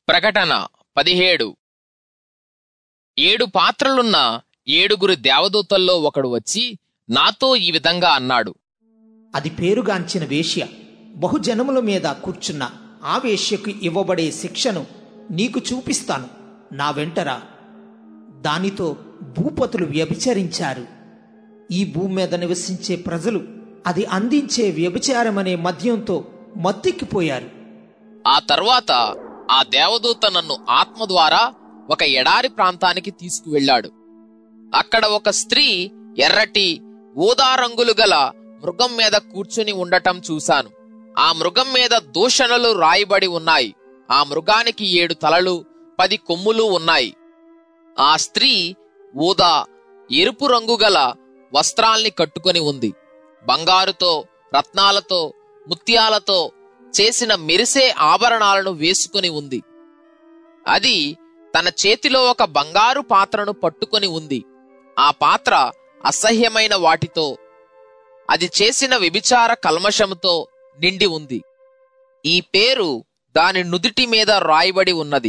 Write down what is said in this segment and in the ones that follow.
ప్రకటన 17. 7 పాత్రలున్న 7 దేవదూతల్లో ఒకడు వచ్చి నాతో ఈ విధంగా అన్నాడు. అది పేరుగాంచిన వేశ్య, బహుజనముల మీద కూర్చున్న ఆ వేశ్యకు ఇవ్వబడే శిక్షను నీకు చూపిస్తాను. నా వెంటరా. దానితో భూపతులు వ్యభిచరించారు. ఈ భూమి మీద నివసించే ప్రజలు అది అందించే వ్యభిచారమనే మద్యంతో మత్తెక్కిపోయారు. ఆ తర్వాత ఆ దేవదూత నన్ను ఆత్మ ద్వారా ఒక ఎడారి ప్రాంతానికి తీసుకువెళ్ళాడు. అక్కడ ఒక స్త్రీ ఎర్రటి ఊదా రంగులు గల మృగం మీద కూర్చుని ఉండటం చూశాను. ఆ మృగం మీద దూషణలు రాయబడి ఉన్నాయి. ఆ మృగానికి 7 తలలు 10 కొమ్ములు ఉన్నాయి. ఆ స్త్రీ ఊదా ఎరుపు రంగు గల వస్త్రాల్ని కట్టుకొని ఉంది. బంగారుతో, రత్నాలతో, ముత్యాలతో చేసిన మెరిసే ఆభరణాలను వేసుకుని ఉంది. అది తన చేతిలో ఒక బంగారు పాత్రను పట్టుకొని ఉంది. ఆ పాత్ర అసహ్యమైన వాటితో, అది చేసిన వ్యభిచార కల్మషముతో నిండి ఉంది. ఈ పేరు దాని నుదిటి మీద రాయబడి ఉన్నది: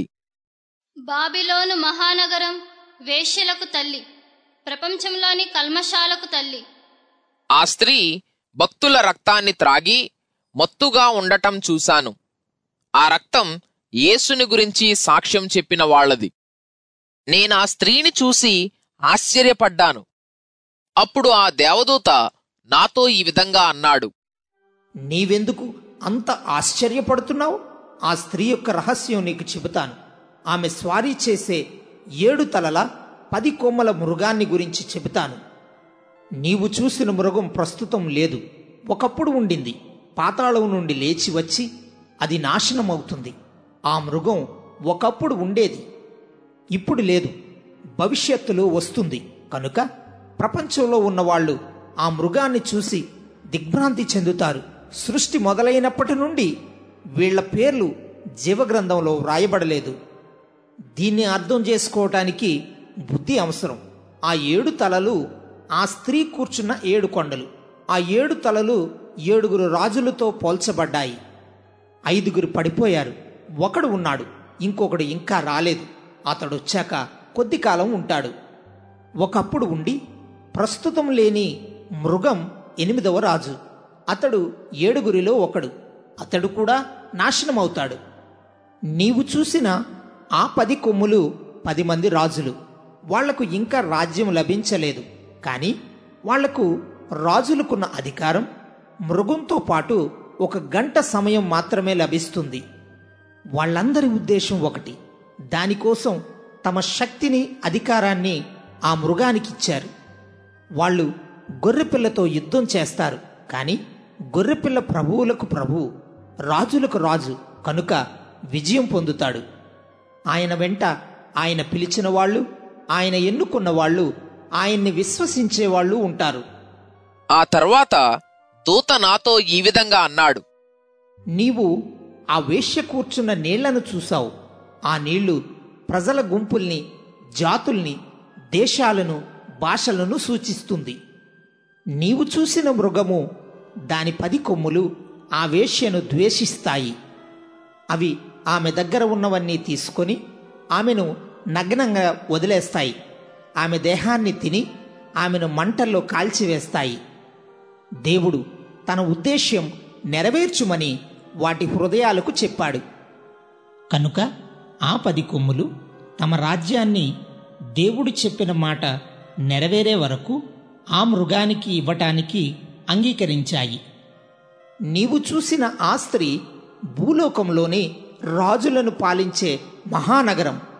బాబిలోను మహానగరం, వేశ్యలకు తల్లి, ప్రపంచంలోని కల్మషాలకు తల్లి. ఆ స్త్రీ భక్తుల రక్తాన్ని త్రాగి మత్తుగా ఉండటం చూశాను. ఆ రక్తం యేసుని గురించి సాక్ష్యం చెప్పిన వాళ్ళది. నేనా స్త్రీని చూసి ఆశ్చర్యపడ్డాను. అప్పుడు ఆ దేవదూత నాతో ఈ విధంగా అన్నాడు: నీవెందుకు అంత ఆశ్చర్యపడుతున్నావు? ఆ స్త్రీ యొక్క రహస్యం నీకు చెబుతాను. ఆమె స్వారీ చేసే 7 తలల 10 కొమ్మల మృగాన్ని గురించి చెబుతాను. నీవు చూసిన మృగం ప్రస్తుతం లేదు, ఒకప్పుడు ఉండింది. పాతాళం నుండి లేచి వచ్చి అది నాశనమవుతుంది. ఆ మృగం ఒకప్పుడు ఉండేది, ఇప్పుడు లేదు, భవిష్యత్తులో వస్తుంది. కనుక ప్రపంచంలో ఉన్నవాళ్లు ఆ మృగాన్ని చూసి దిగ్భ్రాంతి చెందుతారు. సృష్టి మొదలైనప్పటి నుండి వీళ్ల పేర్లు జీవగ్రంథంలో వ్రాయబడలేదు. దీన్ని అర్థం చేసుకోవటానికి బుద్ధి అవసరం. ఆ 7 తలలు ఆ స్త్రీ కూర్చున్న 7 కొండలు. ఆ 7 తలలు 7 రాజులతో పోల్చబడ్డాయి. 5 పడిపోయారు, ఒకడు ఉన్నాడు, ఇంకొకడు ఇంకా రాలేదు. అతడు వచ్చాక కొద్ది కాలం ఉంటాడు. ఒకప్పుడు ఉండి ప్రస్తుతం లేని మృగం 8వ రాజు. అతడు 7 ఒకడు. అతడు కూడా నాశనమవుతాడు. నీవు చూసిన ఆ 10 కొమ్ములు 10 మంది రాజులు. వాళ్లకు ఇంకా రాజ్యం లభించలేదు. కానీ వాళ్లకు రాజులకున్న అధికారం మృగంతో పాటు 1 గంట సమయం మాత్రమే లభిస్తుంది. వాళ్ళందరి ఉద్దేశం ఒకటి. దానికోసం తమ శక్తిని, అధికారాన్ని ఆ మృగానికిచ్చారు. వాళ్ళు గొర్రెపిల్లతో యుద్ధం చేస్తారు. కానీ గొర్రెపిల్ల ప్రభువులకు ప్రభువు, రాజులకు రాజు, కనుక విజయం పొందుతాడు. ఆయన వెంట ఆయన పిలిచిన వాళ్ళు, ఆయన ఎన్నుకున్న వాళ్ళు, ఆయన్ని విశ్వసించేవాళ్ళు ఉంటారు. ఆ తర్వాత దూత నాతో ఈ విధంగా అన్నాడు: నీవు ఆ వేశ్య కూర్చున్న నీళ్లను చూశావు. ఆ నీళ్లు ప్రజల గుంపుల్ని, జాతుల్ని, దేశాలను, భాషలను సూచిస్తుంది. నీవు చూసిన మృగము, దాని 10 కొమ్ములు ఆ వేశ్యను ద్వేషిస్తాయి. అవి ఆమె దగ్గర ఉన్నవన్నీ తీసుకొని ఆమెను నగ్నంగా వదిలేస్తాయి. ఆమె దేహాన్ని తిని ఆమెను మంటల్లో కాల్చివేస్తాయి. దేవుడు తన ఉద్దేశ్యం నెరవేర్చుమని వాటి హృదయాలకు చెప్పాడు. కనుక ఆ 10 కొమ్ములు తమ రాజ్యాన్ని దేవుడు చెప్పిన మాట నెరవేరే వరకు ఆ మృగానికి ఇవ్వటానికి అంగీకరించాయి. నీవు చూసిన ఆ స్త్రీ భూలోకంలోని రాజులను పాలించే మహానగరం,